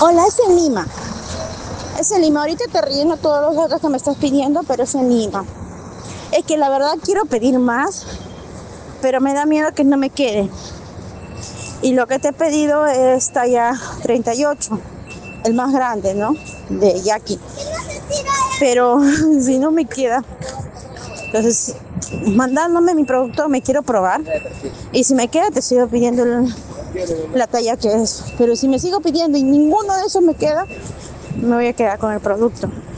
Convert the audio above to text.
Hola, es en Lima. Es en Lima. Ahorita te relleno todos los datos que me estás pidiendo, pero es en Lima. Es que la verdad quiero pedir más, pero me da miedo que no me quede. Y lo que te he pedido es talla 38, el más grande, ¿no? De Jackie. Pero si no me queda, entonces mandándome mi producto me quiero probar. Y si me queda, te sigo pidiendo la talla que es. Pero si me sigo pidiendo y ninguno de esos me queda, me voy a quedar con el producto.